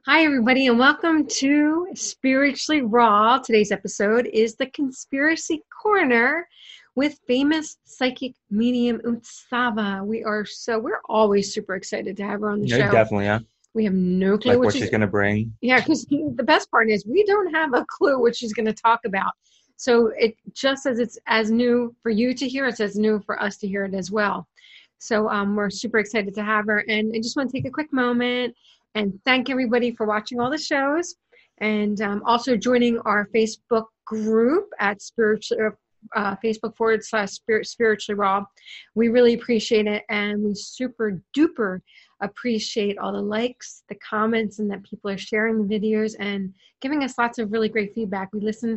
Hi, everybody, and welcome to Spiritually Raw. Today's episode is the Conspiracy Corner with famous psychic medium Utsava. We're always super excited to have her on the show. Definitely, yeah. We have no clue Like what she's going to bring. Yeah, because the best part is we don't have a clue what she's going to talk about. So it just as it's as new for you to hear, it's as new for us to hear it as well. So we're super excited to have her. And I just want to take a quick moment and thank everybody for watching all the shows and also joining our Facebook group at Facebook.com/Spiritually Raw. We really appreciate it, and we super duper appreciate all the likes, the comments, and that people are sharing the videos and giving us lots of really great feedback.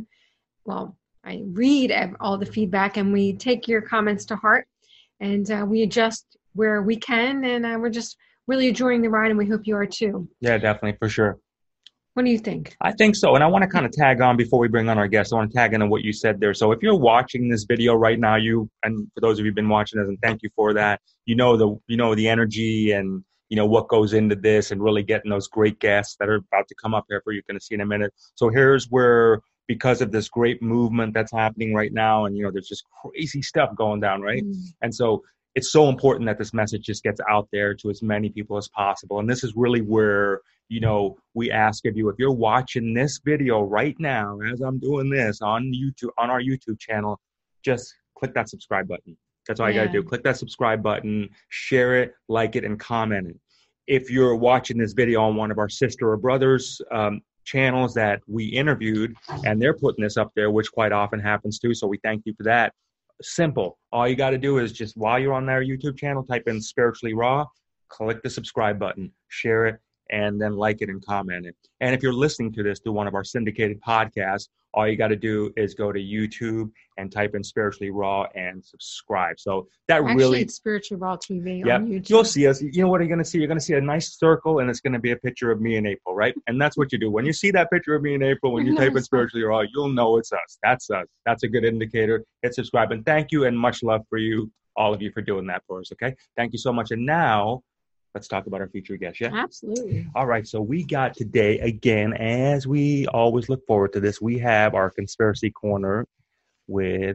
I read all the feedback, and we take your comments to heart, and we adjust where we can, and we're just really enjoying the ride, and we hope you are too. Yeah, definitely, for sure. What do you think? I think so. And I want to kind of tag on before we bring on our guests. I want to tag into what you said there. So if you're watching this video right now, and for those of you who've been watching this, and thank you for that, you know the energy and what goes into this and really getting those great guests that are about to come up here for you're going to see in a minute. So here's where, because of this great movement that's happening right now, and there's just crazy stuff going down, right? And so it's so important that this message just gets out there to as many people as possible. And this is really where, we ask of you, if you're watching this video right now, as I'm doing this on YouTube, on our YouTube channel, just click that subscribe button. That's all you got to do. Click that subscribe button, share it, like it, and comment it. If you're watching this video on one of our sister or brothers channels that we interviewed, and they're putting this up there, which quite often happens too, so we thank you for that. Simple. All you got to do is just, while you're on their YouTube channel, type in Spiritually Raw, click the subscribe button, share it, and then like it and comment it. And if you're listening to this through one of our syndicated podcasts, all you got to do is go to YouTube and type in Spiritually Raw and subscribe. So that it's Spiritually Raw TV on YouTube. You'll see us. You know what you're going to see? You're going to see a nice circle, and it's going to be a picture of me in April, right? And that's what you do. When you see that picture of me in April, when you type in Spiritually Raw, you'll know it's us. That's us. That's a good indicator. Hit subscribe. And thank you, and much love for you, all of you, for doing that for us, okay? Thank you so much. And now, let's talk about our featured guest, yeah? Absolutely. All right, so we got today, again, as we always look forward to this, we have our Conspiracy Corner with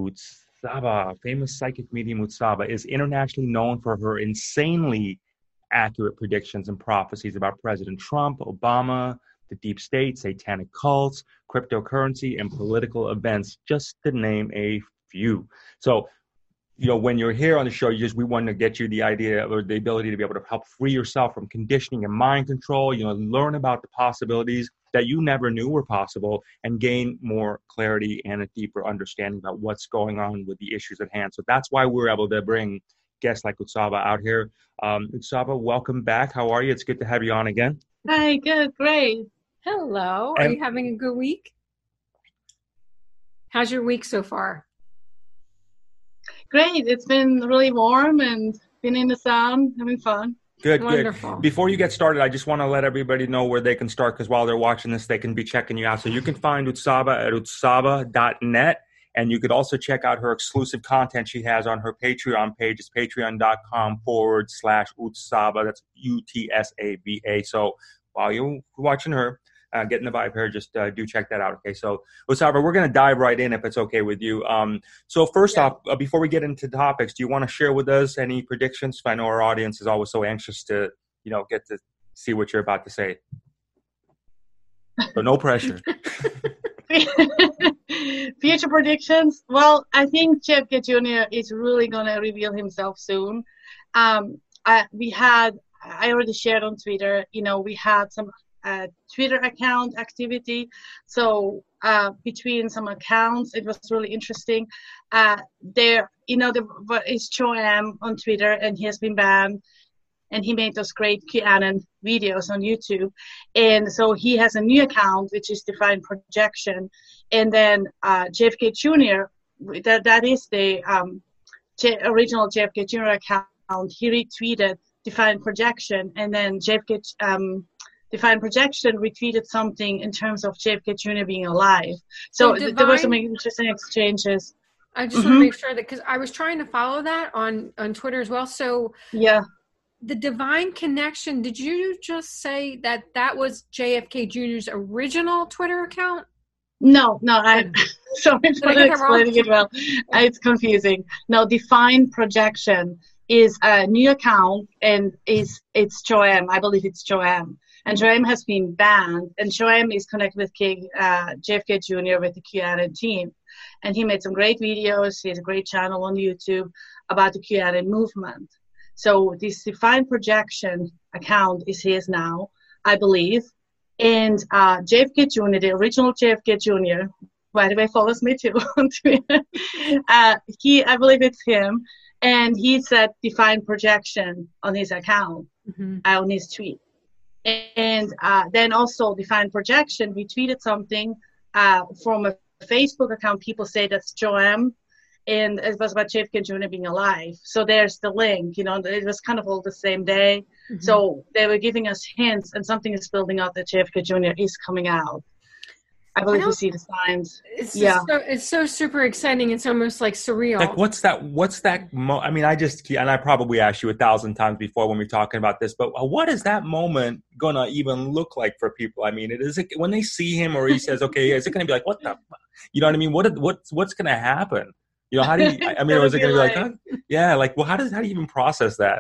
Utsava. Famous psychic medium Utsava is internationally known for her insanely accurate predictions and prophecies about President Trump, Obama, the deep state, satanic cults, cryptocurrency, and political events, just to name a few. So, when you're here on the show, we want to get you the idea or the ability to be able to help free yourself from conditioning and mind control, learn about the possibilities that you never knew were possible, and gain more clarity and a deeper understanding about what's going on with the issues at hand. So that's why we're able to bring guests like Utsava out here. Utsava, welcome back. How are you? It's good to have you on again. Hi, good, great. Hello. Are you having a good week? How's your week so far? Great. It's been really warm and been in the sun, having fun. Good, Wonderful. Good. Before you get started, I just want to let everybody know where they can start, because while they're watching this, they can be checking you out. So you can find Utsava at utsava.net, and you could also check out her exclusive content she has on her Patreon page. It's patreon.com/Utsava. That's Utsava. So while you're watching her, getting the vibe here, just do check that out. Okay, so Utsava, we're going to dive right in if it's okay with you. So first off, before we get into topics, do you want to share with us any predictions? I know our audience is always so anxious to, get to see what you're about to say. So no pressure. Future predictions. Well, I think JFK Jr. is really going to reveal himself soon. I already shared on Twitter, we had some Twitter account activity. So between some accounts, it was really interesting. There is Cho-Am on Twitter, and he has been banned. And he made those great QAnon videos on YouTube. And so he has a new account, which is Defiant Projection. And then JFK Jr., that is the original JFK Jr. account. He retweeted Defiant Projection, and then Defiant Projection retweeted something in terms of JFK Jr. being alive. So there were some interesting exchanges. I just want to make sure that, because I was trying to follow that on Twitter as well. So yeah, the Divine Connection, did you just say that was JFK Jr.'s original Twitter account? No, I'm sorry for explaining it well. It's confusing. No, Divine Projection is a new account, and it's Joam. I believe it's Joam. And Joam has been banned, and Joam is connected with JFK Jr. with the QAnon team. And he made some great videos. He has a great channel on YouTube about the QAnon movement. So this Divine Projection account is his now, I believe. And JFK Jr., the original JFK Jr., by the way, follows me too on Twitter. I believe it's him. And he said Divine Projection on his account, on his tweet. And then also Divine Projection, we tweeted something from a Facebook account. People say that's Joam, and it was about JFK Jr. being alive. So there's the link, it was kind of all the same day. So they were giving us hints, and something is building up that JFK Jr. is coming out. I believe we see the signs. It's so super exciting. It's almost like surreal. Like, what's that? I mean, and I probably asked you 1,000 times before when we were talking about this, but what is that moment going to even look like for people? I mean, when they see him or he says, okay, is it going to be like, what the, you know what I mean? What's going to happen? How do you, I mean, or is it going to be like, huh? Yeah, like, well, how do you even process that?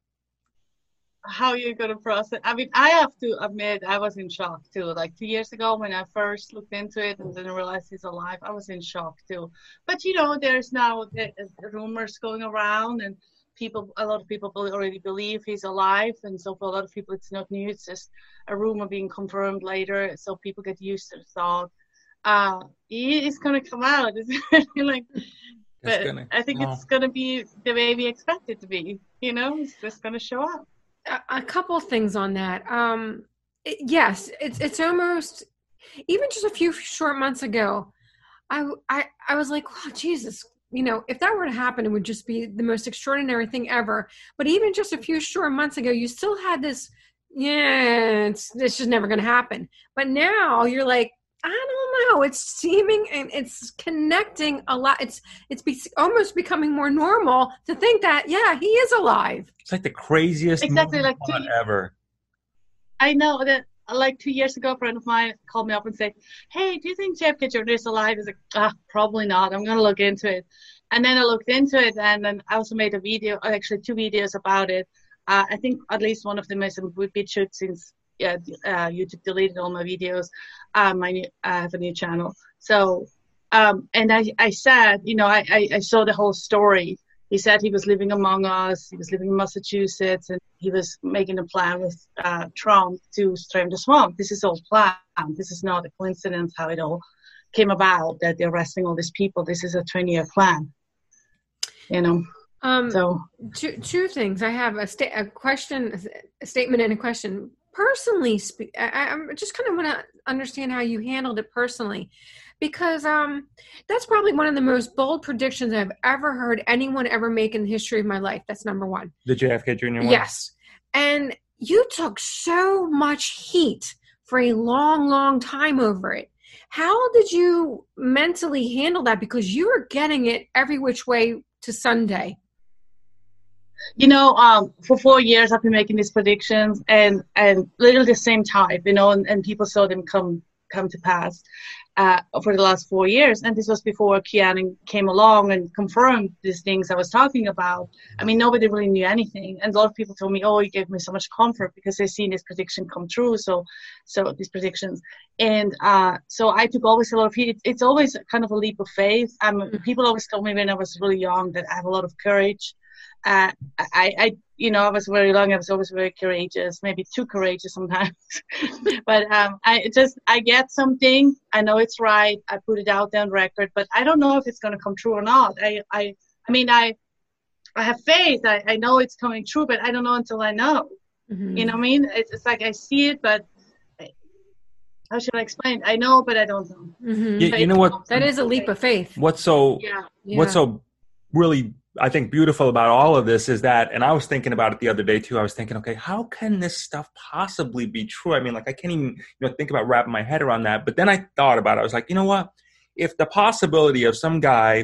How you're going to process? I mean, I have to admit, I was in shock too. Like 2 years ago when I first looked into it and didn't realize he's alive, I was in shock too. But, there's now rumors going around, and a lot of people already believe he's alive. And so for a lot of people, it's not new. It's just a rumor being confirmed later. So people get used to the thought. He is going to come out. It's like, I think it's going to be the way we expect it to be. It's just going to show up. A couple of things on that. Yes, it's almost, even just a few short months ago, I was like, oh, Jesus, if that were to happen, it would just be the most extraordinary thing ever. But even just a few short months ago, you still had this, it's just never going to happen. But now you're like, I don't know. It's seeming and it's connecting a lot. It's almost becoming more normal to think that, yeah, he is alive. It's like the craziest ever. I know that, like 2 years ago, a friend of mine called me up and said, hey, do you think JFK Jr. is alive? I was like, probably not. I'm going to look into it. And then I looked into it, and then I also made a video, actually 2 videos about it. I think at least one of them is a bit shoot since YouTube deleted all my videos. I have a new channel. So, and I said, I saw the whole story. He said he was living among us. He was living in Massachusetts, and he was making a plan with Trump to strain the swamp. This is all planned. This is not a coincidence how it all came about, that they're arresting all these people. This is a 20-year plan, So two things. I have a statement and a question. Personally, I just kind of want to understand how you handled it personally, because that's probably one of the most bold predictions I've ever heard anyone ever make in the history of my life. That's number one. The JFK Jr. one? Yes. And you took so much heat for a long, long time over it. How did you mentally handle that? Because you were getting it every which way to Sunday. For 4 years I've been making these predictions, and literally the same type, and people saw them come to pass for the last 4 years. And this was before QAnon came along and confirmed these things I was talking about. I mean, nobody really knew anything, and a lot of people told me, "Oh, you gave me so much comfort because they've seen this prediction come true." So these predictions, and so I took always a lot of heat. It's always kind of a leap of faith. People always told me when I was really young that I have a lot of courage. I was very young. I was always very courageous, maybe too courageous sometimes. But I get something. I know it's right. I put it out there on record, but I don't know if it's going to come true or not. I have faith. I know it's coming true, but I don't know until I know. Mm-hmm. You know what I mean? It's like I see it, but how should I explain? I know, but I don't know. Mm-hmm. You know what? That is a leap of faith. What's so really, I think, beautiful about all of this is that, and I was thinking about it the other day too, I was thinking, okay, how can this stuff possibly be true? I mean, like, I can't even, think about wrapping my head around that. But then I thought about it. I was like, you know what? If the possibility of some guy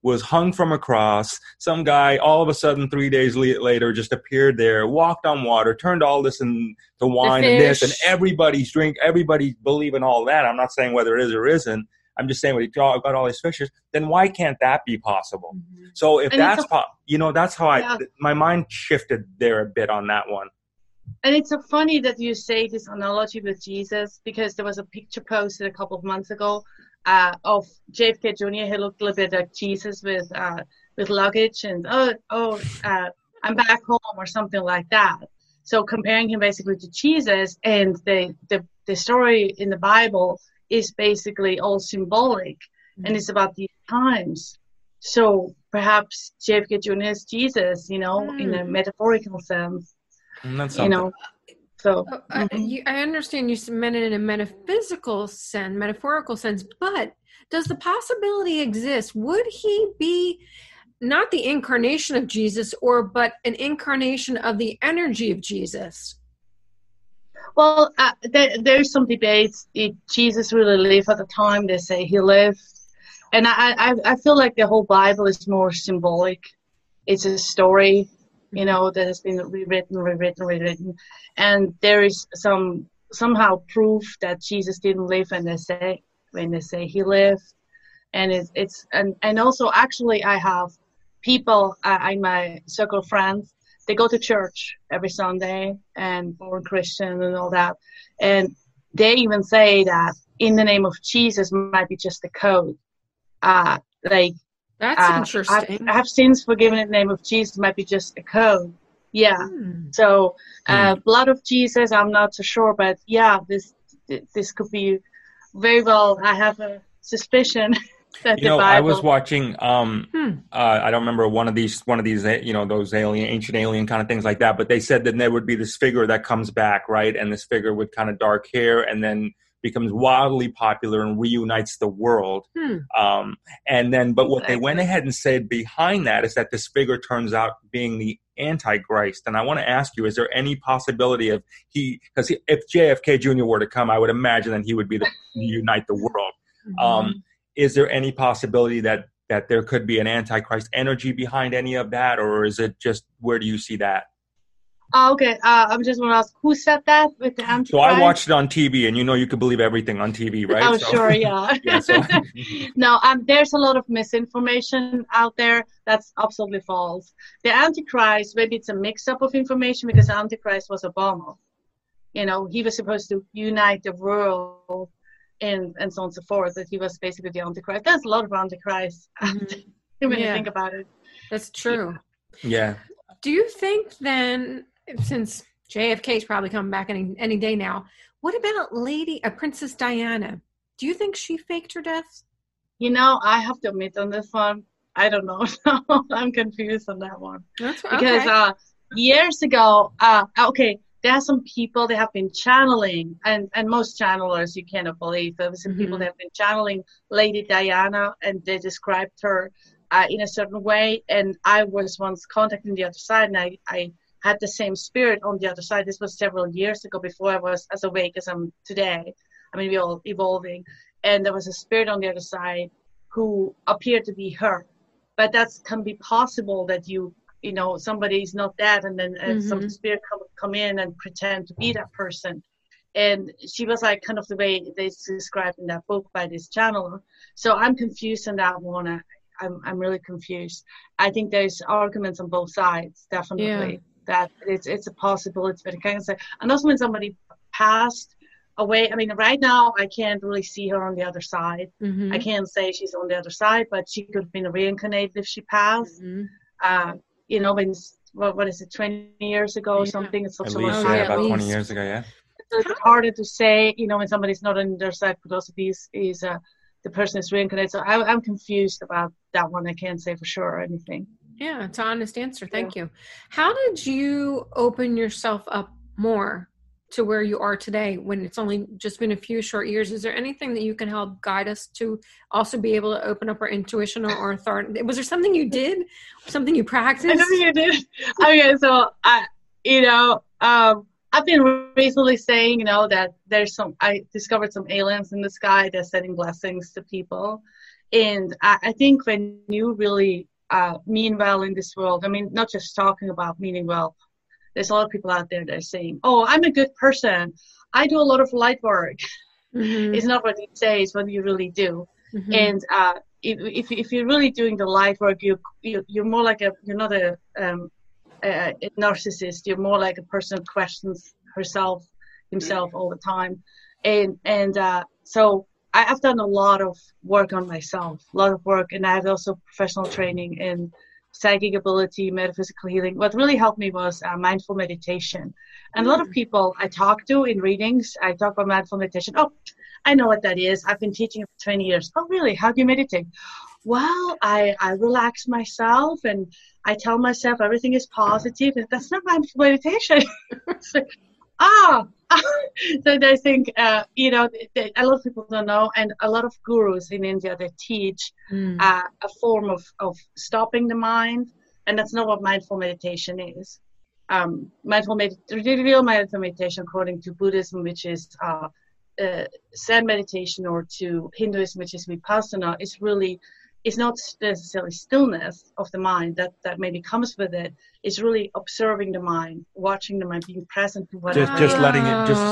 was hung from a cross. Some guy all of a sudden 3 days later just appeared there, walked on water, turned all this into wine and this, and everybody's believing all that. I'm not saying whether it is or isn't. I'm just saying, when you got all these fishes, then why can't that be possible? Mm-hmm. So if that's that's how my mind shifted there a bit on that one. And it's so funny that you say this analogy with Jesus, because there was a picture posted a couple of months ago of JFK Jr. He looked a little bit like Jesus with luggage and I'm back home or something like that. So comparing him basically to Jesus, and the story in the Bible is basically all symbolic, and it's about these times. So perhaps JFK Jr. is Jesus, in a metaphorical sense. That's so I understand you meant it in a metaphorical sense, but does the possibility exist? Would he be not the incarnation of Jesus, but an incarnation of the energy of Jesus? Well, there's some debates. If Jesus really lived at the time, they say he lived. And I feel like the whole Bible is more symbolic. It's a story, that has been rewritten. And there is somehow proof that Jesus didn't live when they say he lived. And and also, actually, I have people in my circle of friends. They go to church every Sunday and born Christian and all that. And they even say that in the name of Jesus might be just a code. That's interesting. I have sins forgiven in the name of Jesus might be just a code. Yeah. So blood of Jesus, I'm not so sure, but yeah, this could be very well. I have a suspicion. I was watching. I don't remember one of these, those ancient alien kind of things like that. But they said that there would be this figure that comes back, right? And this figure with kind of dark hair, and then becomes wildly popular and reunites the world. But what they went ahead and said behind that is that this figure turns out being the Antichrist. And I want to ask you: is there any possibility of because if JFK Jr. were to come, I would imagine that he would be the unite the world. Is there any possibility that there could be an Antichrist energy behind any of that, or is it just, where do you see that? Okay, I'm just want to ask, who said that with the Antichrist? So I watched it on TV, and you could believe everything on TV, right? Oh, sure, yeah. No, there's a lot of misinformation out there that's absolutely false. The Antichrist, maybe it's a mix-up of information, because the Antichrist was Obama. He was supposed to unite the world. And so on and so forth, that he was basically the Antichrist. There's a lot of Antichrists when you think about it. That's true. Yeah. Do you think then, since JFK is probably coming back any day now, what about Princess Diana? Do you think she faked her death? I have to admit on this one, I don't know. I'm confused on that one. That's because years ago, there are some people that have been channeling, and most channelers you cannot believe. There were some people that have been channeling Lady Diana, and they described her in a certain way. And I was once contacting the other side, and I had the same spirit on the other side. This was several years ago, before I was as awake as I'm today. I mean, we're all evolving. And there was a spirit on the other side who appeared to be her. But that can be possible that somebody is not that, and then some spirit come in and pretend to be that person. And she was like kind of the way they described in that book by this channeler. So I'm confused on that one. I'm really confused. I think there's arguments on both sides, definitely, that it's a possibility. But I can't say. And also when somebody passed away, I mean, right now I can't really see her on the other side. I can't say she's on the other side, but she could have been reincarnated if she passed. When what is it, 20 years ago or something? It's such a long time. About 20 years ago, yeah. So it's harder to say, when somebody's not on their side, but also the person is reincarnated. So I'm confused about that one. I can't say for sure or anything. Yeah, it's an honest answer. Thank you. How did you open yourself up more to where you are today when it's only just been a few short years? Is there anything that you can help guide us to also be able to open up our intuition or authority? Was there something you did? Something you practiced? I know you did. Okay, so I've been recently saying, that I discovered some aliens in the sky. They're sending blessings to people. And I think when you really mean well in this world, I mean, not just talking about meaning well, there's a lot of people out there that are saying, oh, I'm a good person. I do a lot of light work. Mm-hmm. It's not what you say, it's what you really do. Mm-hmm. And if you're really doing the light work, you're more like you're not a narcissist. You're more like a person who questions himself all the time. And so I've done a lot of work on myself, and I have also professional training in psychic ability, metaphysical healing. What really helped me was mindful meditation. And a lot of people I talk to in readings, I talk about mindful meditation. Oh, I know what that is. I've been teaching it for 20 years. Oh, really? How do you meditate? Well, I relax myself and I tell myself everything is positive. And that's not mindful meditation. It's like, so I think, a lot of people don't know, and a lot of gurus in India, they teach a form of stopping the mind, and that's not what mindful meditation is. Real mindful meditation, according to Buddhism, which is Zen meditation, or to Hinduism, which is Vipassana, it's not necessarily stillness of the mind that maybe comes with it. It's really observing the mind, watching the mind, being present to whatever. Just letting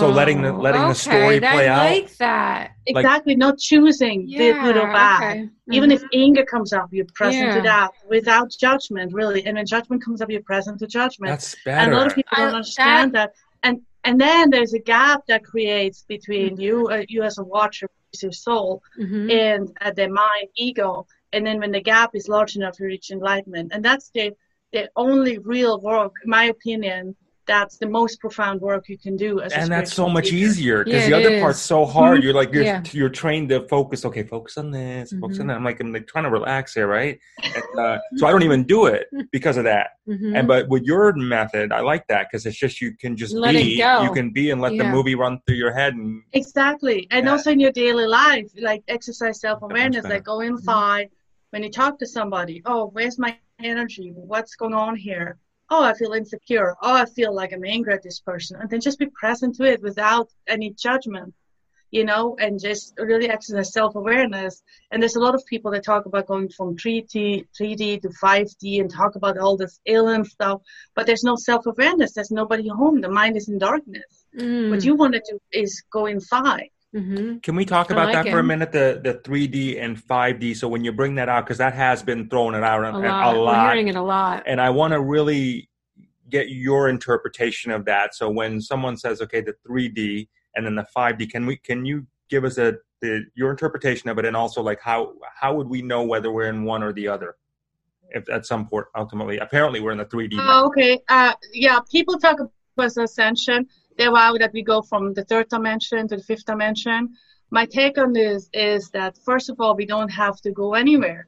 the story play out. I like that. Exactly, not choosing good or bad. Okay. Mm-hmm. Even if anger comes up, you're present to that without judgment, really. And when judgment comes up, you're present to judgment. That's better. And a lot of people don't understand that. And then there's a gap that creates between you as a watcher, your soul, and the mind, ego. And then when the gap is large enough, you reach enlightenment. And that's the only real work, in my opinion, that's the most profound work you can do. And that's so much easier, because the other part's so hard. You're like, you're trained to focus. Okay, focus on this, focus on that. I'm like trying to relax here, right? And, so I don't even do it because of that. But with your method, I like that, because it's just, you can just let be. It go. You can be and let the movie run through your head. And exactly. And also in your daily life, like exercise self-awareness, like go inside. When you talk to somebody, oh, where's my energy? What's going on here? Oh, I feel insecure. Oh, I feel like I'm angry at this person. And then just be present to it without any judgment, and just really exercise self-awareness. And there's a lot of people that talk about going from 3D to 5D and talk about all this alien stuff, but there's no self-awareness. There's nobody home. The mind is in darkness. What you want to do is go inside. Can we talk about that for a minute, the 3D and 5D? So when you bring that out, because that has been thrown out a lot. We're hearing it a lot. And I want to really get your interpretation of that. So when someone says, okay, the 3D and then the 5D, can you give us your interpretation of it, and also like how would we know whether we're in one or the other? If at some point, ultimately, apparently we're in the 3D. Okay. People talk about ascension. They vow that we go from the third dimension to the fifth dimension. My take on this is that, first of all, we don't have to go anywhere.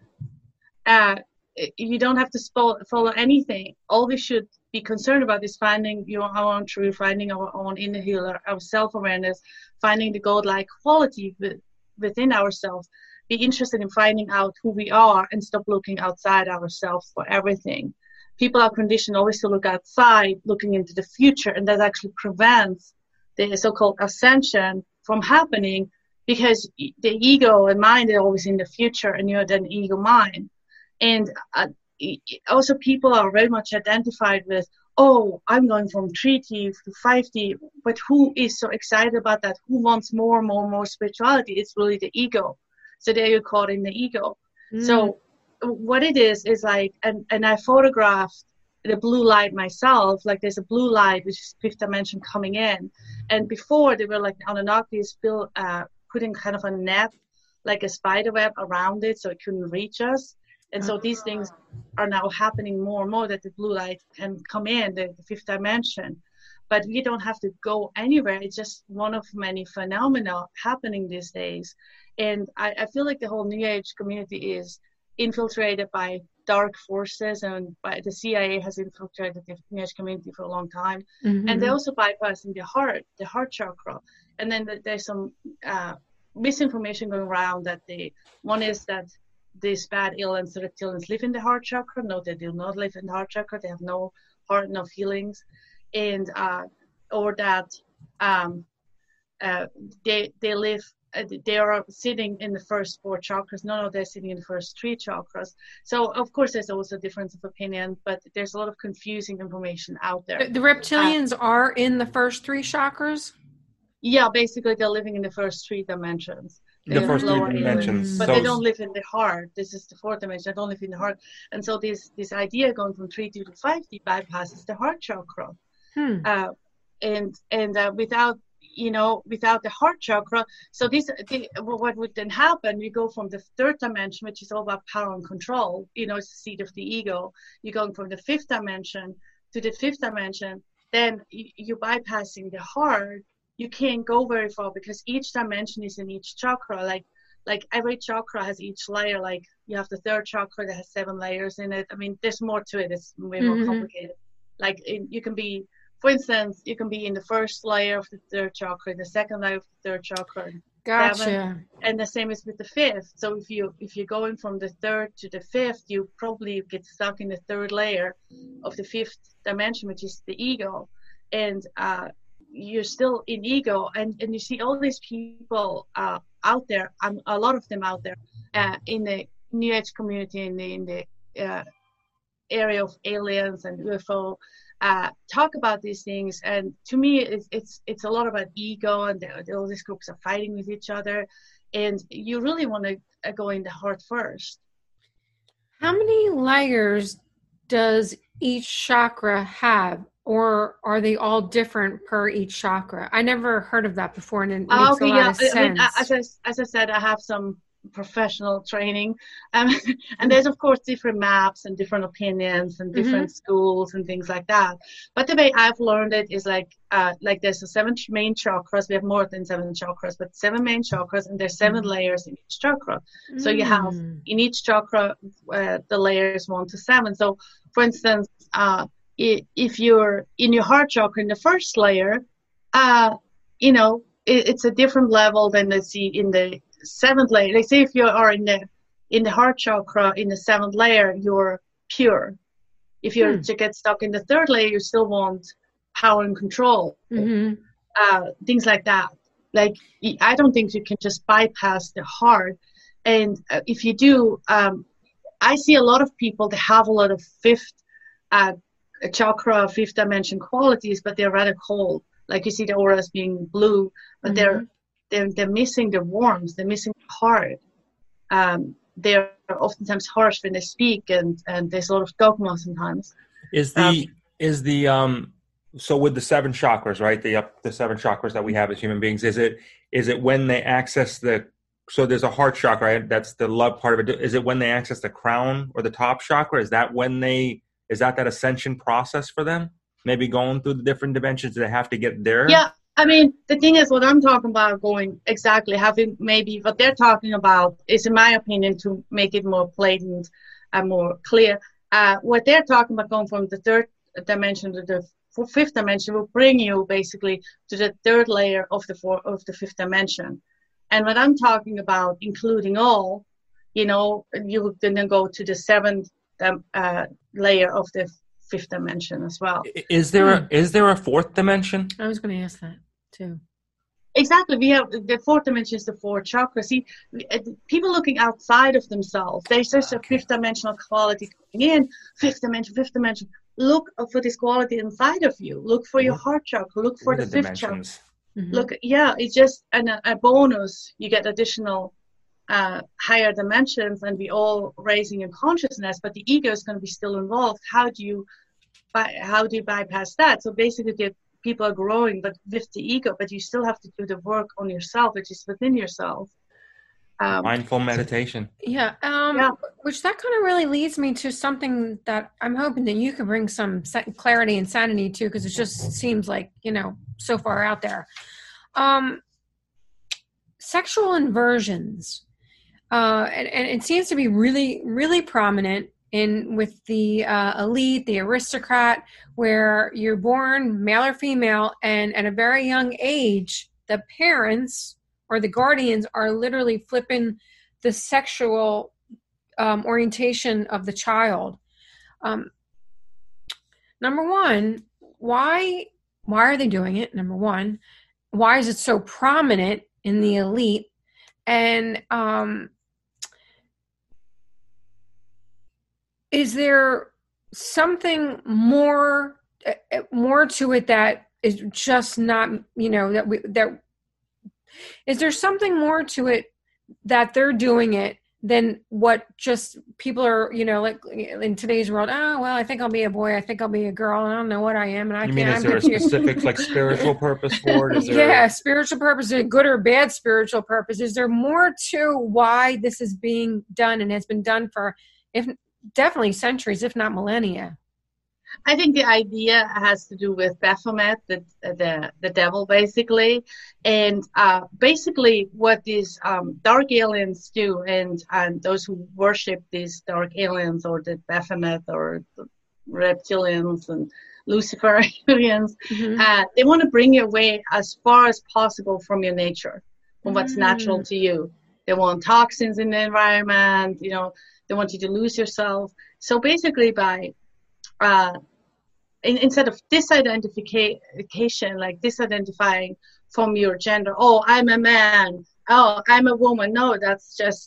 You don't have to follow anything. All we should be concerned about is finding our own truth, finding our own inner healer, our self-awareness, finding the godlike quality within ourselves. Be interested in finding out who we are and stop looking outside ourselves for everything. People are conditioned always to look outside, looking into the future, and that actually prevents the so-called ascension from happening, because the ego and mind are always in the future, and you're then ego mind. And also people are very much identified with, oh, I'm going from 3D to 5D, but who is so excited about that? Who wants more spirituality? It's really the ego. So there you're caught in the ego. So what it is like, and I photographed the blue light myself. Like there's a blue light, which is fifth dimension coming in. And before they were like Anunnaki still putting kind of a net, like a spider web around it, so it couldn't reach us. And so these things are now happening more and more, that the blue light can come in, the fifth dimension. But we don't have to go anywhere. It's just one of many phenomena happening these days. And I feel like the whole New Age community is infiltrated by dark forces, and by the CIA has infiltrated the New Age community for a long time. And they're also bypassing the heart chakra. And then there's some misinformation going around that one is that these bad aliens, the reptilians, live in the heart chakra. No, they do not live in the heart chakra. They have no heart, no feelings. And or that they live they are sitting in the first 4 chakras. None of them are sitting in the first 3 chakras. So of course there's also a difference of opinion, but there's a lot of confusing information out there. The reptilians are in the first 3 chakras? Yeah, basically they're living in the first 3 dimensions. The first 3 dimensions. But they don't live in the heart. This is the 4th dimension. They don't live in the heart. And so this idea going from 3D to 5D bypasses the heart chakra. Without the heart chakra, so what would then happen? We go from the 3rd dimension, which is all about power and control. It's the seat of the ego. You're going from the 5th dimension to the 5th dimension. Then you're bypassing the heart. You can't go very far because each dimension is in each chakra. Like every chakra has each layer. Like you have the 3rd chakra that has 7 layers in it. I mean, there's more to it. It's way more complicated. Like you can be, for instance, you can be in the 1st layer of the 3rd chakra, the 2nd layer of the 3rd chakra. Gotcha. 7th, and the same is with the 5th. So if you're going from the 3rd to the 5th, you probably get stuck in the 3rd layer of the 5th dimension, which is the ego, and you're still in ego. And you see all these people out there, a lot of them out there in the New Age community, in the area of aliens and UFO. Talk about these things, and to me it's a lot about ego, and all these groups are fighting with each other, and you really want to go in the heart first. How many layers does each chakra have, or are they all different per each chakra? I never heard of that before, and it makes a lot of sense. I mean, as I said, I have some professional training, and there's of course different maps and different opinions and different schools and things like that. But the way I've learned it is like there's the 7 main chakras. We have more than 7 chakras, but 7 main chakras, and there's 7 layers in each chakra. So you have in each chakra the layers 1 to 7. So for instance, if you're in your heart chakra in the 1st layer, it's a different level than let's see in the 7th layer. Like say if you are in the heart chakra in the 7th layer, you're pure. If you're to get stuck in the 3rd layer, you still want power and control. Things like that. Like I don't think you can just bypass the heart. And if you do, I see a lot of people that have a lot of 5th chakra, 5th dimension qualities, but they're rather cold. Like you see the auras being blue, but they're missing the warmth, they're missing the heart. They're oftentimes harsh when they speak, and there's a lot of dogma sometimes. So with the 7 chakras, right? The 7 chakras that we have as human beings, is it when they access so there's a heart chakra, right? That's the love part of it. Is it when they access the crown or the top chakra? Is that that ascension process for them? Maybe going through the different dimensions, they have to get there? Yeah. I mean, the thing is, what I'm talking about having maybe what they're talking about is, in my opinion, to make it more blatant and more clear, what they're talking about going from the 3rd dimension to the 5th dimension will bring you basically to the 3rd layer of the 5th dimension. And what I'm talking about, including all, you would then go to the 7th layer of the 5th dimension as well. Is there a 4th dimension? I was going to ask that too. Exactly. We have the 4th dimension is the 4 chakras. See, people looking outside of themselves, there's just a 5th dimensional quality coming in. 5th dimension. Look for this quality inside of you. Look for your heart chakra. Look for the 5th chakra. Look, it's just a bonus. You get additional higher dimensions, and we all raising in consciousness, but the ego is going to be still involved. How do you bypass that? So basically people are growing but with the ego, but you still have to do the work on yourself, which is within yourself. Mindful meditation. Which that kind of really leads me to something that I'm hoping that you can bring some clarity and sanity to, because it just seems like so far out there. Sexual inversions. And it seems to be really, really prominent with the elite, the aristocrat, where you're born male or female, and at a very young age, the parents or the guardians are literally flipping the sexual orientation of the child. Number one, why are they doing it? Number one, why is it so prominent in the elite? And is there something more to it that is just not, is there something more to it that they're doing it than what just people are, like in today's world? Oh, well, I think I'll be a boy. I think I'll be a girl. I don't know what I am. And is there a specific like spiritual purpose for it? Yeah, spiritual purpose, a good or bad spiritual purpose. Is there more to why this is being done and has been done for, if definitely centuries, if not millennia? I think the idea has to do with Baphomet, the devil, basically, and basically what these dark aliens do, and those who worship these dark aliens or the Baphomet or the reptilians and Luciferians, they want to bring you away as far as possible from your nature, from what's natural to you. They want toxins in the environment, they want you to lose yourself. So basically by instead of disidentification, like disidentifying from your gender, oh, I'm a man, oh, I'm a woman. No, that's just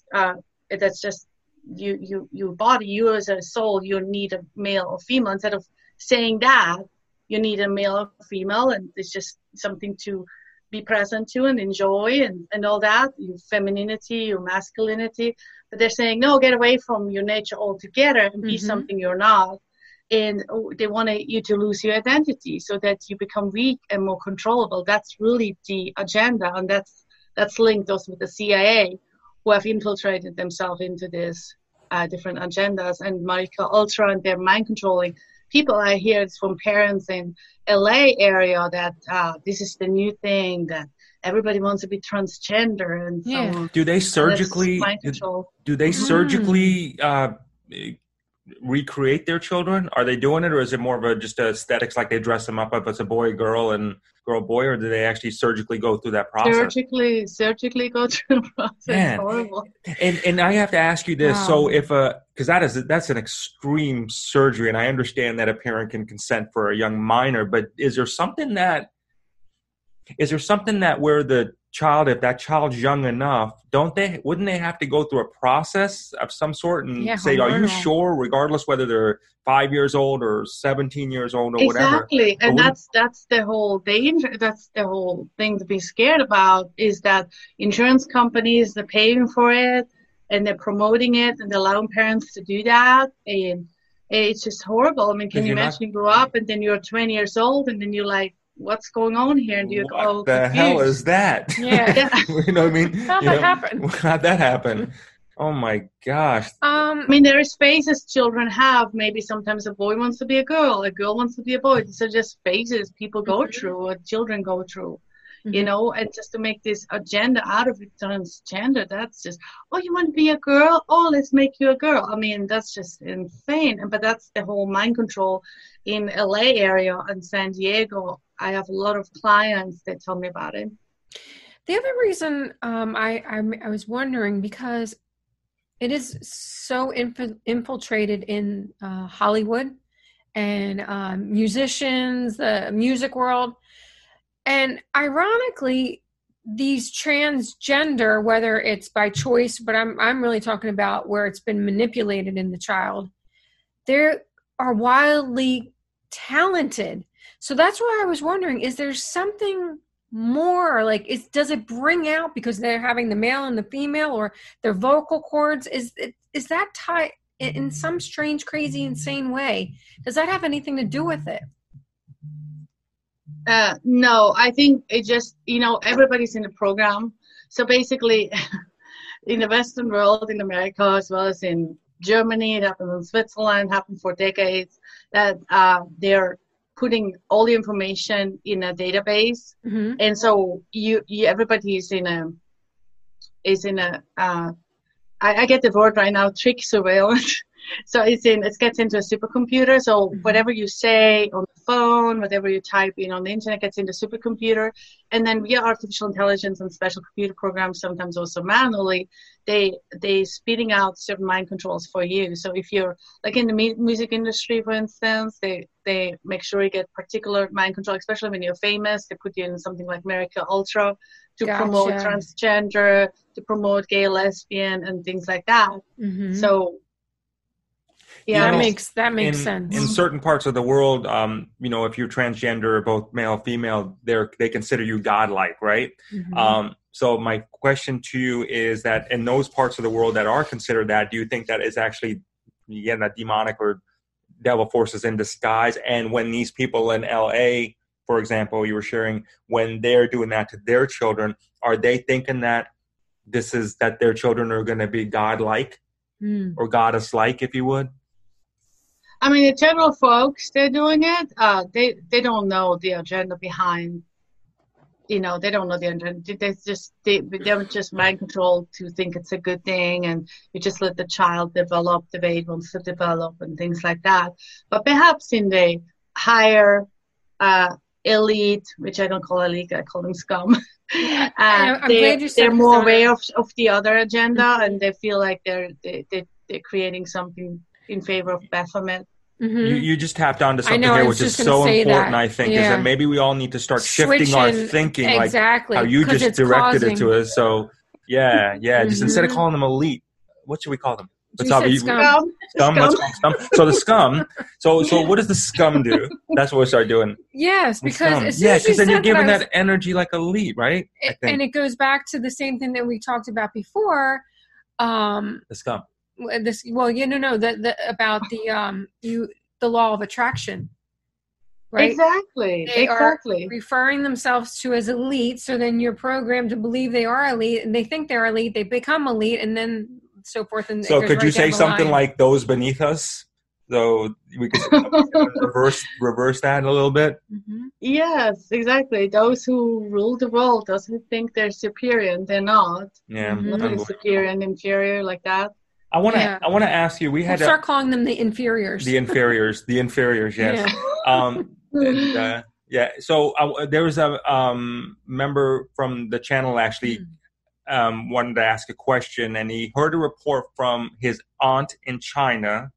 your body, you as a soul, you need a male or female. Instead of saying that, you need a male or female, and it's just something to be present to and enjoy and all that, your femininity, your masculinity. But they're saying, no, get away from your nature altogether and be something you're not. And they want you to lose your identity so that you become weak and more controllable. That's really the agenda, and that's linked also with the CIA, who have infiltrated themselves into these different agendas. And MK Ultra, and they're mind controlling people. I hear it's from parents in LA area that this is the new thing, that everybody wants to be transgender and so on. Do they surgically? Do they surgically recreate their children? Are they doing it, or is it more of just aesthetics, like they dress them up if it's a boy girl and girl boy, or do they actually surgically go through that process? Surgically go through the process. Man. Horrible. And I have to ask you this. So if because that's an extreme surgery, and I understand that a parent can consent for a young minor, but is there something that where the child, if that child's young enough, wouldn't they have to go through a process of some sort and say, are you sure, regardless whether they're 5 years old or 17 years old or whatever? Exactly. And that's the whole danger. That's the whole thing to be scared about, is that insurance companies, they're paying for it and they're promoting it and they're allowing parents to do that. And it's just horrible. I mean, can you imagine you grow up and then you're 20 years old and then you're like, what's going on here? And you go, what the hell is that? Yeah. You know what I mean? How'd that happen? How'd that happen? Oh my gosh. I mean, there is phases children have. Maybe sometimes a boy wants to be a girl wants to be a boy. These are just phases people go through, or children go through, and just to make this agenda out of it, transgender, that's just, oh, you want to be a girl? Oh, let's make you a girl. I mean, that's just insane. But that's the whole mind control in LA area and San Diego. I have a lot of clients that tell me about it. The other reason I was wondering, because it is so infiltrated in Hollywood and musicians, the music world. And ironically, these transgender, whether it's by choice, but I'm really talking about where it's been manipulated in the child, they are wildly talented. So that's why I was wondering, is there something more, like, does it bring out because they're having the male and the female, or their vocal cords? Is that tied in some strange, crazy, insane way? Does that have anything to do with it? No, I think it just, everybody's in the program. So basically, in the Western world, in America, as well as in Germany, it happened in Switzerland, happened for decades, that they're putting all the information in a database. And so everybody is in a I get the word right now, trick surveillance. So it gets into a supercomputer. So whatever you say on the phone, whatever you type in on the internet gets into a supercomputer. And then via artificial intelligence and special computer programs, sometimes also manually, they spitting out certain mind controls for you. So if you're like in the music industry, for instance, they make sure you get particular mind control, especially when you're famous. They put you in something like MK Ultra, to Gotcha. promote transgender, to promote gay, lesbian, and things like that. Mm-hmm. So, yeah, You know, that makes sense. In certain parts of the world, you know, if you're transgender, both male or female, they consider you godlike, right? Mm-hmm. So my question to you is that in those parts of the world that are considered that, do you think that is actually, again, that demonic or devil forces in disguise? And when these people in LA, for example, you were sharing, when they're doing that to their children, are they thinking that that their children are going to be godlike or goddess-like, if you would? I mean, the general folks, they're doing it. They don't know the agenda behind. You know, they don't know the agenda. They're just mind controlled to think it's a good thing, and you just let the child develop the way it wants to develop and things like that. But perhaps in the higher elite, which I don't call elite, I call them scum. I'm glad you said they're it, more aware of the other agenda, Mm-hmm. and they feel like they're creating something in favor of Baphomet. Mm-hmm. You just tapped onto something I here, was which is just gonna so say important, that. I think, is Yeah. that maybe we all need to start shifting our Switching, thinking, exactly, like how you 'cause just it's directed it causing- to us. So, yeah, just instead of Mhm. calling them elite, what should we call them? You said scum. Scum. Let's call them scum. So the scum. So what does the scum do? That's what we start doing. Yes, The because scum. as soon as you because then you're said giving that, that energy like elite, right? I think and it goes back to the same thing that we talked about before. the scum. About the law of attraction, right? Exactly. They exactly. are referring themselves to as elite, so then you're programmed to believe they are elite, and they think they're elite. They become elite, and then so forth. And So it goes could you right say down the something line. like those beneath us? So we could reverse that a little bit. Mhm. Yes, exactly. Those who rule the world, those who think they're superior and they're not. Yeah. Mhm. Nothing superior and inferior like that. I want to Yeah. ask you. We We'll had start calling them the inferiors. the inferiors. Yes. Yeah. So there was a member from the channel actually wanted to ask a question, and he heard a report from his aunt in China,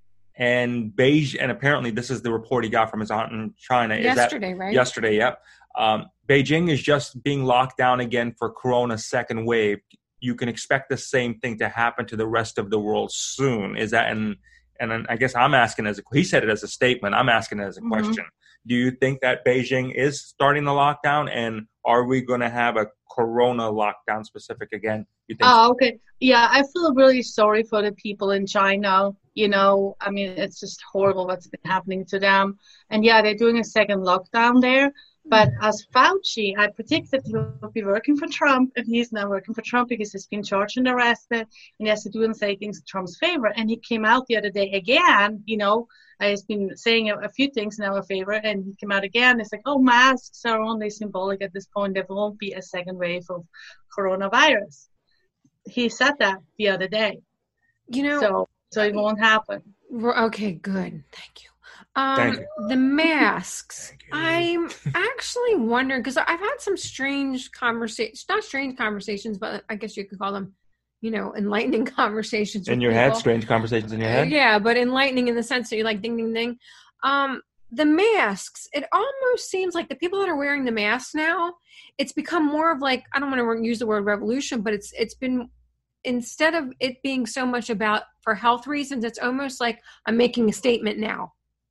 and Beijing. And apparently, this is the report he got from his aunt in China. Yesterday, right? Yesterday, yep. Beijing is just being locked down again for Corona second wave. You can expect the same thing to happen to the rest of the world soon. Is that and I guess I'm asking he said it as a statement. I'm asking it as a question. Do you think that Beijing is starting the lockdown, and are we going to have a Corona lockdown specific again? You think? Oh, okay. Yeah, I feel really sorry for the people in China. You know, I mean, it's just horrible what's been happening to them. And yeah, they're doing a second lockdown there. But as Fauci, I predict that he will be working for Trump, and he's now working for Trump because he's been charged and arrested, and he has to do and say things in Trump's favor. And he came out the other day again, you know, he's been saying a few things in our favor, and he came out again. It's like, oh, masks are only symbolic at this point. There won't be a second wave of coronavirus. He said that the other day. You know, so it won't happen. Okay, good. Thank you. Thank you. The masks. I'm actually wondering, because I've had some strange conversations, not strange conversations, but I guess you could call them, you know, enlightening conversations. In your head? Strange conversations in your head? Yeah, but enlightening in the sense that you're like, ding, ding, ding. The masks, it almost seems like the people that are wearing the masks now, it's become more of like, I don't want to use the word revolution, but it's been, instead of it being so much about for health reasons, it's almost like I'm making a statement now.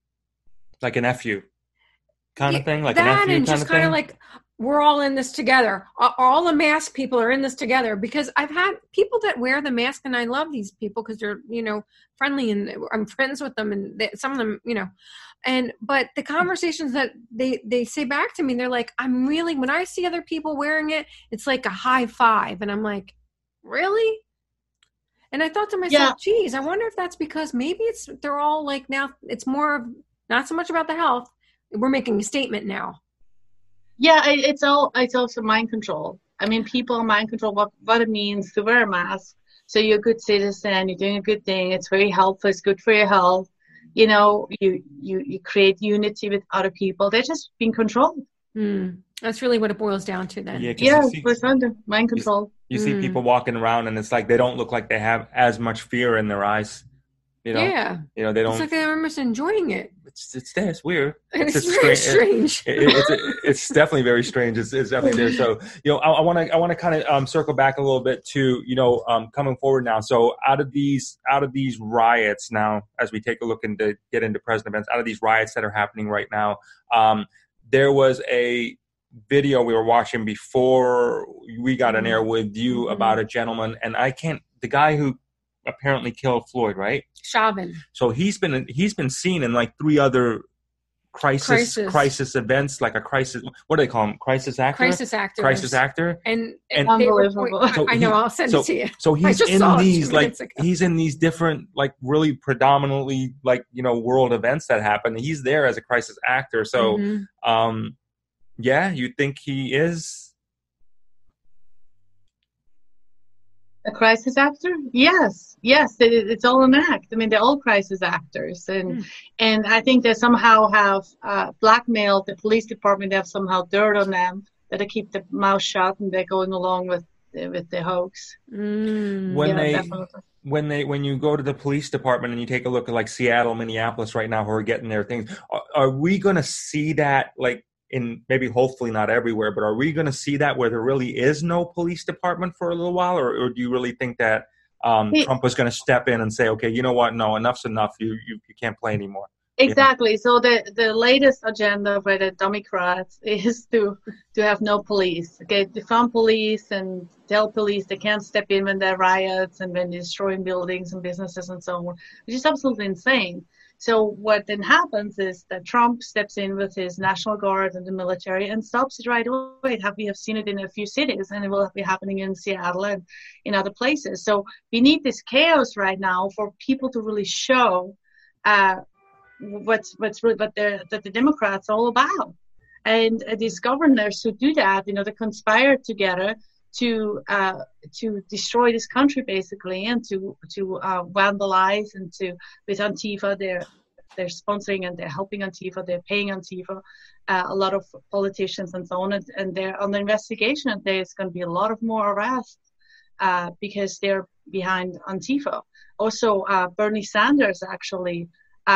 Like an FU kind of thing? Like that, an FU and kind just of kind thing? of like, we're all in this together. All the mask people are in this together, because I've had people that wear the mask, and I love these people because they're, you know, friendly, and I'm friends with them, and some of them, you know, but the conversations that they say back to me, they're like, when I see other people wearing it, it's like a high five. And I'm like, really? And I thought to myself, geez, I wonder if that's because maybe they're all like, now it's more of, not so much about the health. We're making a statement now. Yeah, it's also mind control. I mean, people mind control what it means to wear a mask. So you're a good citizen, you're doing a good thing, it's very helpful, it's good for your health. You know, you create unity with other people. They're just being controlled. That's really what it boils down to then. Yeah, it's under mind control. You see people walking around, and it's like they don't look like they have as much fear in their eyes. You know, Yeah. They don't. It's like they're almost enjoying it. It's there. It's weird. It's very strange. It's definitely very strange. It's definitely there. So I want to kind of circle back a little bit to coming forward now. So out of these riots now, as we take a look and get into present events, out of these riots that are happening right now, there was a video we were watching before we got on air with you about a gentleman, and the guy who apparently killed Floyd, right? Chauvin. So he's been seen in like 3 other crisis events, like a crisis. What do they call him? Crisis actor. Crisis actor. And unbelievable. I know. I'll send it to you. So he's in these different, like, really predominantly, like, world events that happen. He's there as a crisis actor. So, yeah, you think he is a crisis actor? Yes. It's all an act. I mean, they're all crisis actors, and I think they somehow have blackmailed the police department. They have somehow dirt on them that they keep the mouth shut, and they're going along with the hoax. When you go to the police department and you take a look at like Seattle, Minneapolis right now, who are getting their things, are we going to see that, like, in maybe hopefully not everywhere, but are we going to see that where there really is no police department for a little while, or do you really think that Trump was going to step in and say, okay, you know what, no, enough's enough, you can't play anymore? Exactly. So the latest agenda for the Democrats is to have no police. Okay, defund police and tell police they can't step in when there are riots and when they're destroying buildings and businesses and so on, which is absolutely insane. So what then happens is that Trump steps in with his National Guard and the military and stops it right away. We have seen it in a few cities, and it will be happening in Seattle and in other places. So we need this chaos right now for people to really show what's really what the Democrats are all about. And these governors who do that, they conspire together to destroy this country basically, and to vandalize, and with Antifa they're sponsoring and they're helping Antifa, they're paying Antifa, a lot of politicians and so on, and they're on the investigation. There's going to be a lot of more arrests because they're behind Antifa. Also, Bernie Sanders actually,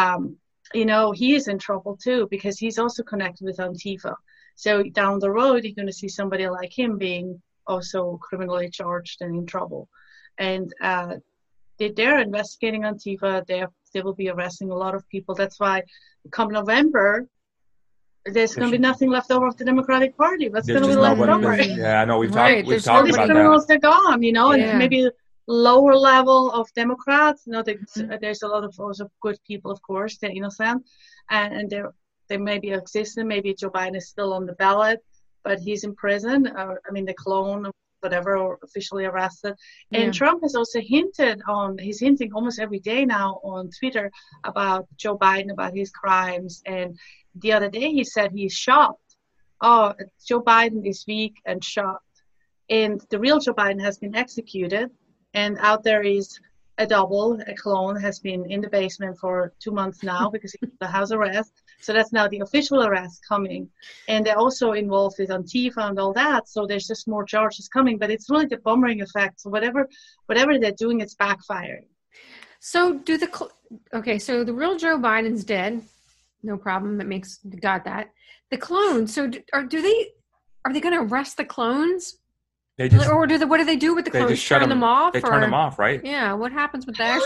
he is in trouble too because he's also connected with Antifa. So down the road, you're going to see somebody like him being also criminally charged and in trouble. And they're investigating Antifa. They will be arresting a lot of people. That's why come November, there's going to be nothing left over of the Democratic Party. What's going to be left over? Yeah, I know. We've talked about all these criminals, they're gone, Yeah. And maybe lower level of Democrats. There's a lot of also good people, of course, they're innocent. And they maybe exist, and maybe Joe Biden is still on the ballot, but he's in prison, the clone, whatever, or officially arrested. And Trump has also he's hinting almost every day now on Twitter about Joe Biden, about his crimes. And the other day he said he's shocked. Oh, Joe Biden is weak and shocked. And the real Joe Biden has been executed, and out there is a clone, has been in the basement for 2 months now because he's the house arrest. So that's now the official arrest coming. And they're also involved with Antifa and all that. So there's just more charges coming. But it's really the bumerang effect. So whatever they're doing, it's backfiring. So so the real Joe Biden's dead. No problem. Got that. The clones. So are they going to arrest the clones? What do they do with the clones? They just turn them off. They turn them off, right? Yeah. What happens with that?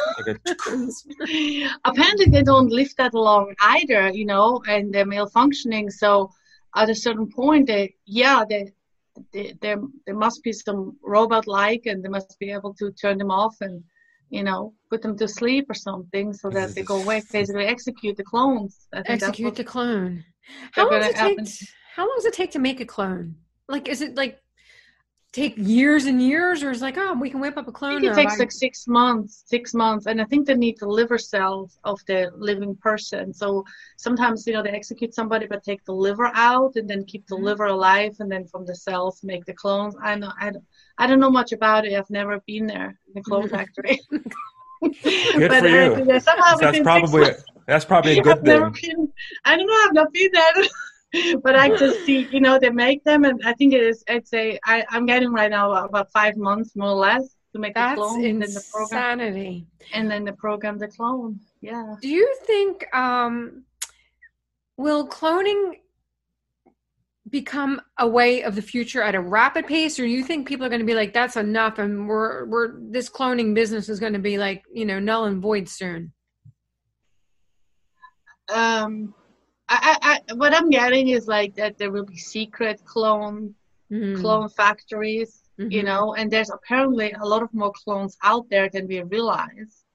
Apparently, they don't live that long either, and they're malfunctioning. So at a certain point, there must be some robot-like, and they must be able to turn them off and, put them to sleep or something so that they go away. Basically, execute the clones. Execute the clone. How long does it take to make a clone? Like, is it like take years and years, or is it like, we can whip up a clone? I think it takes like 6 months, and I think they need the liver cells of the living person. So sometimes they execute somebody but take the liver out and then keep the liver alive, and then from the cells make the clones. I don't know much about it. I've never been there in the clone factory. Good for you. That's probably a good thing. I don't know. I've not been there. But I just see, they make them, and I think I'm getting right now about 5 months, more or less. to make a That's clone, insanity. and then the program the clone. Yeah. Do you think will cloning become a way of the future at a rapid pace, or do you think people are going to be like, that's enough, and we're this cloning business is going to be like, null and void soon? I what I'm getting is like that there will be secret clone factories, and there's apparently a lot of more clones out there than we realize.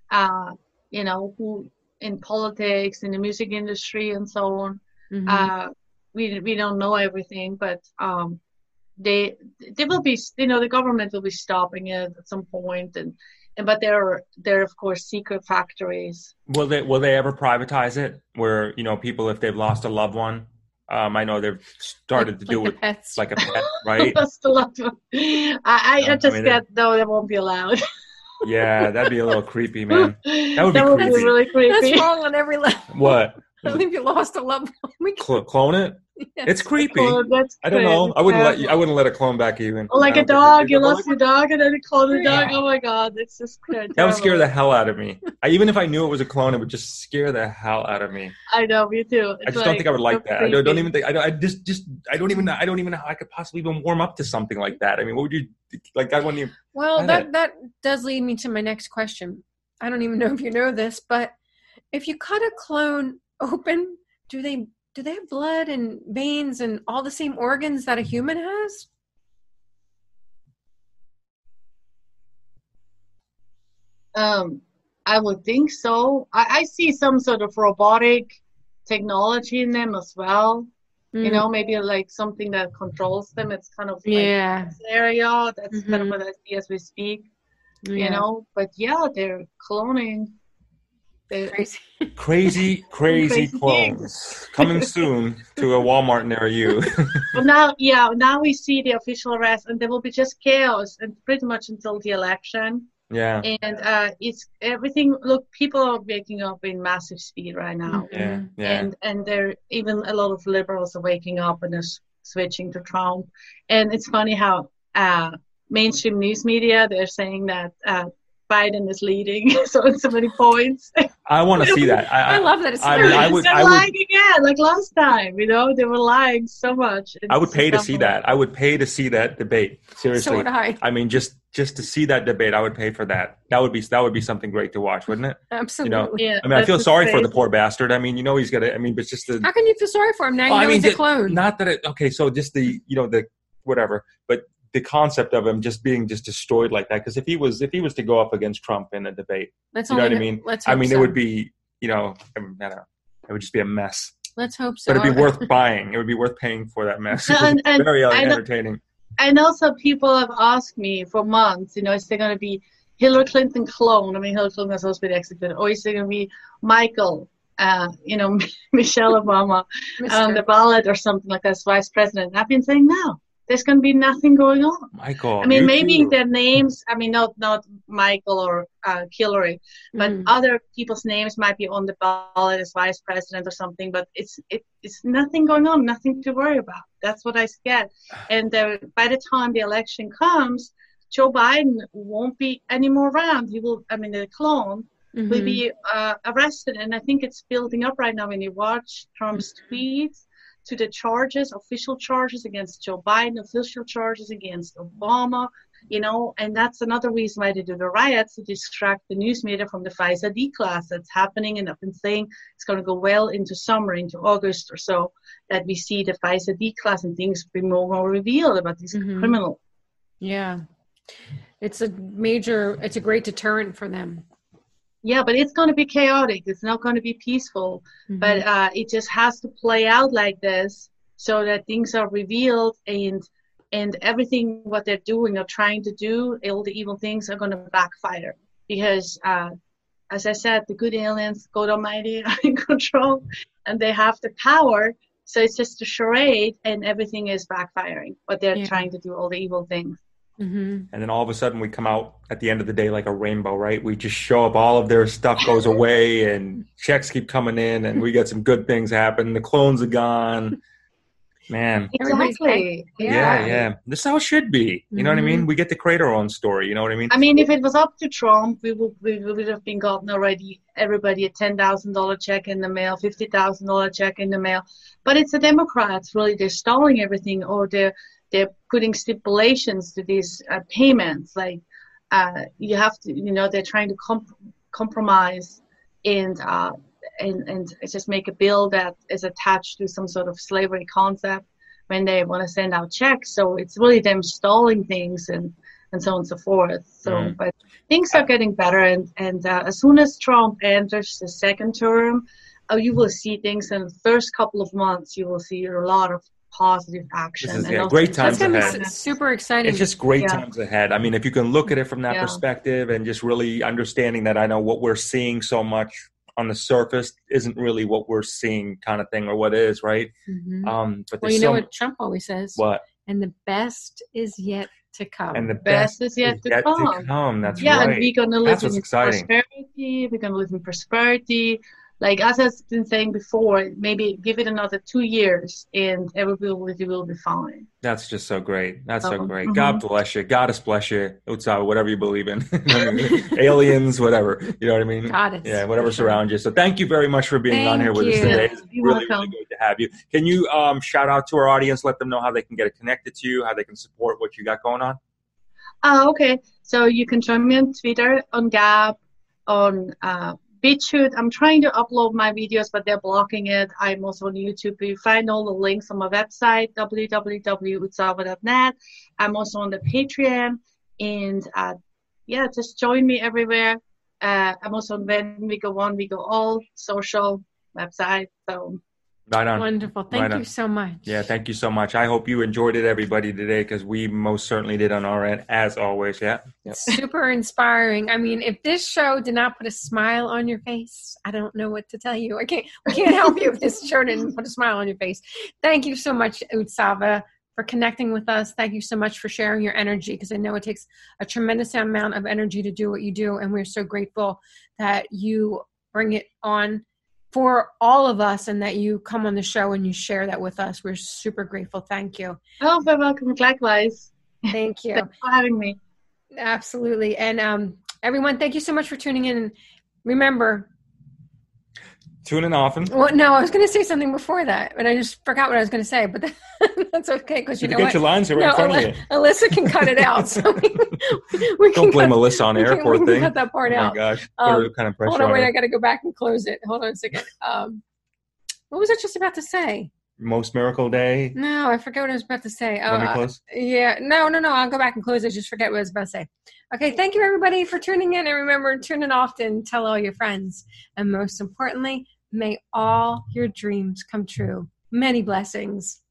Who in politics, in the music industry, and so on. We don't know everything, but they will be, the government will be stopping it at some point, but there are of course secret factories. Will they ever privatize it? Where people, if they've lost a loved one, I know they've started to do it like a pet, right? Lost a loved one. That won't be allowed. Yeah, that'd be a little creepy, man. That would be really creepy. That's wrong on every level. What? I think you lost a loved one. Clone it? Yeah. It's creepy. I don't know. I wouldn't let a clone back even. Like a dog, you lost your dog and then you clone the dog. Oh my god, it's just terrible. That would scare the hell out of me. Even if I knew it was a clone, it would just scare the hell out of me. I know, me too. I just don't think I would like that. I don't even think. I don't even know how I could possibly even warm up to something like that. I mean, what would you like? I wouldn't even. Well, that does lead me to my next question. I don't even know if you know this, but if you cut a clone open, do they have blood and veins and all the same organs that a human has? I would think so. I see some sort of robotic technology in them as well. Maybe like something that controls them. It's kind of like this area. That's kind of what I see as we speak. But they're cloning. Crazy clones coming soon to a Walmart near you. Well, now we see the official arrest, and there will be just chaos, and pretty much until the election. Yeah. And it's everything. Look, people are waking up in massive speed right now. Yeah. And there even a lot of liberals are waking up and are switching to Trump. And it's funny how mainstream news media, they're saying that Biden is leading so many points. I want to see that. I love that. They're lying again, like last time. They were lying so much. I would pay to see that. I would pay to see that debate. Seriously. So would I. I mean, just to see that debate, I would pay for that. That would be something great to watch, wouldn't it? Absolutely. Yeah, I mean, I feel sorry for the poor bastard. I mean, he's got to. I mean, but just the. How can you feel sorry for him now? He's a clone. Not that. Okay, so just the the whatever, but. The concept of him just being destroyed like that, because if he was to go up against Trump in a debate, what I mean? It would be, I don't know, it would just be a mess. Let's hope so. But it'd be worth buying. It would be worth paying for that mess. And very entertaining. I know some people have asked me for months, is there going to be Hillary Clinton clone? I mean, Hillary Clinton was supposed to be executed, or is there going to be Michael? Michelle Obama on the ballot or something like that as vice president? I've been saying no. There's going to be nothing going on. Michael. I mean, maybe their names, not Michael or Hillary, but other people's names might be on the ballot as vice president or something, but it's nothing going on, nothing to worry about. That's what I get. And by the time the election comes, Joe Biden won't be anymore around. The clone will be arrested. And I think it's building up right now when you watch Trump's tweets. To the charges, official charges against Joe Biden, official charges against Obama, and that's another reason why they do the riots, to distract the news media from the FISA D-class that's happening. And I've been saying it's going to go well into summer, into August or so, that we see the FISA D-class and things be more revealed about these criminals. Yeah. It's a great deterrent for them. Yeah, but it's going to be chaotic. It's not going to be peaceful. But it just has to play out like this so that things are revealed and everything what they're doing or trying to do, all the evil things are going to backfire. Because, as I said, the good aliens, God Almighty, are in control and they have the power. So it's just a charade and everything is backfiring. But they're trying to do all the evil things. And then all of a sudden we come out at the end of the day like a rainbow, right? We just show up, all of their stuff goes away and checks keep coming in and we get some good things happen. The clones are gone. Man. Exactly. Yeah. This is how it should be. You know what I mean? We get to create our own story. You know what I mean? I mean, if it was up to Trump, we would have been gotten already everybody a $10,000 check in the mail, $50,000 check in the mail. But it's the Democrats, really. They're stalling everything, or they're putting stipulations to these payments. Like you have to, they're trying to compromise and just make a bill that is attached to some sort of slavery concept when they want to send out checks. So it's really them stalling things and so on and so forth. So, but things are getting better. And as soon as Trump enters the second term, you will see things in the first couple of months. You will see a lot of positive action. This is great times ahead. That's going to be super exciting. It's just great times ahead. I mean, if you can look at it from that perspective and just really understanding that, I know what we're seeing so much on the surface isn't really what we're seeing, kind of thing, or what is, right? But well, you know what Trump always says? What? And the best is yet to come. And the best is yet to come. That's right. And we're going to live in prosperity. We're going to live in prosperity. Like, as I've been saying before, maybe give it another 2 years and everybody will be fine. That's just so great. That's so great. God bless you. Goddess bless you. Utsava, whatever you believe in. Aliens, whatever. You know what I mean? Goddess. Yeah, whatever surrounds you. So thank you very much for being on here with us today. It's really great to have you. Can you shout out to our audience, let them know how they can get connected to you, how they can support what you got going on? Okay. So you can join me on Twitter, on Gab, on BitChute. I'm trying to upload my videos, but they're blocking it. I'm also on YouTube. You find all the links on my website, www.utsava.net. I'm also on the Patreon. And just join me everywhere. I'm also on When We Go On, We Go All social website. So right on. Wonderful. Thank you so much. Yeah, thank you so much. I hope you enjoyed it, everybody, today, because we most certainly did on our end, as always. Yeah. Yep. Super inspiring. I mean, if this show did not put a smile on your face, I don't know what to tell you. We can't help you if this show didn't put a smile on your face. Thank you so much, Utsava, for connecting with us. Thank you so much for sharing your energy, because I know it takes a tremendous amount of energy to do what you do, and we're so grateful that you bring it on for all of us and that you come on the show and you share that with us. We're super grateful. Thank you. Oh, very welcome. Likewise. Thank you. Thanks for having me. Absolutely. And everyone, thank you so much for tuning in. Remember, tune in often. Well, no, I was going to say something before that, but I just forgot what I was going to say. But that's okay, because you know get your lines right in front of you. Alyssa can cut it out. So we don't blame Alyssa on air, poor thing. Cut that part out. Oh my gosh, what kind of pressure? Hold on, wait, I got to go back and close it. Hold on a second. What was I just about to say? Most Miracle Day. No, I forget what I was about to say. Let me close. Yeah, no. I'll go back and close it. Just forget what I was about to say. Okay, thank you everybody for tuning in, and remember, tune in often. Tell all your friends, and most importantly, may all your dreams come true. Many blessings.